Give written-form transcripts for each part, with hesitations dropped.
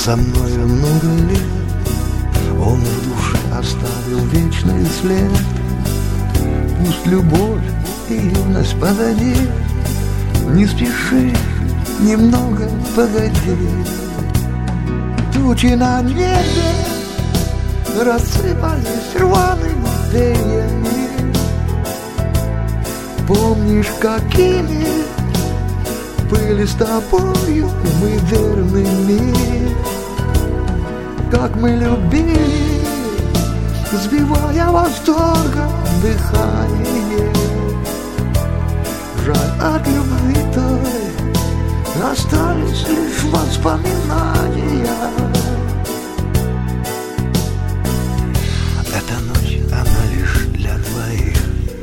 со мною много лет, он в душе оставил вечный след. Пусть любовь и юность позади, не спеши, немного погоди. Тучи на небе рассыпались рваными перьями. Помнишь, какими были с тобою мы верными? Как мы любили, сбивая восторгом дыхание. Жаль, от любви той остались лишь воспоминания. Эта ночь, она лишь для двоих.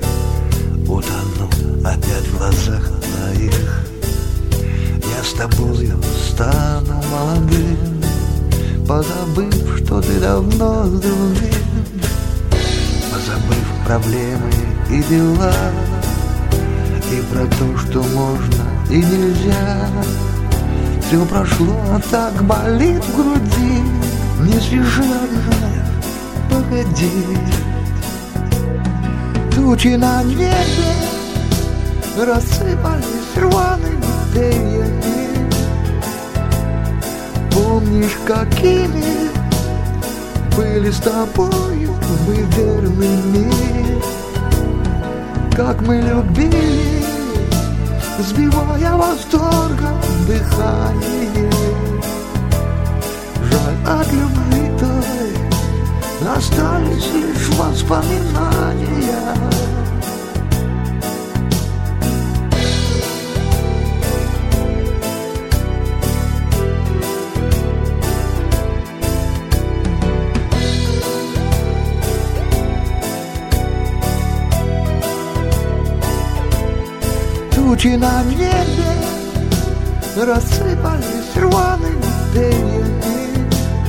Утону опять в глазах твоих. Я с тобою стану молодым, позабыв, что ты давно с другим. Позабыв проблемы и дела, и про то, что можно и нельзя. Все прошло, а так болит в груди. Не спеши, родная, погоди. Тучи на небе рассыпались рваными перьями. Помнишь, какими были с тобою мы верными? Как мы любили, сбивая восторгом дыхание. Жаль, от любви той остались лишь воспоминания. Тучи на небе рассыпались рваными перьями.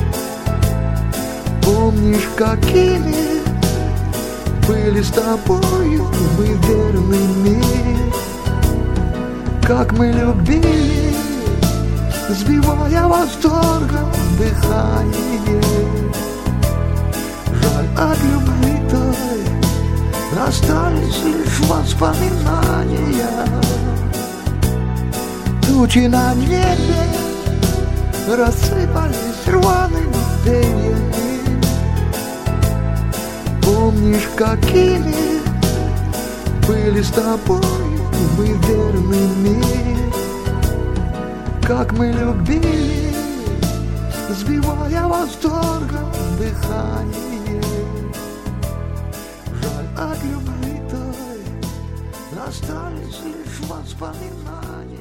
Помнишь, какими были с тобою мы верными? Как мы любили, сбивая восторгом дыхание. Жаль, от любви той остались лишь воспоминания. Тучи на небе рассыпались рваными перьями. Помнишь, какими были с тобой мы верными? Как мы любили, сбивая восторгом дыхание. Жаль, от любви той остались лишь воспоминания.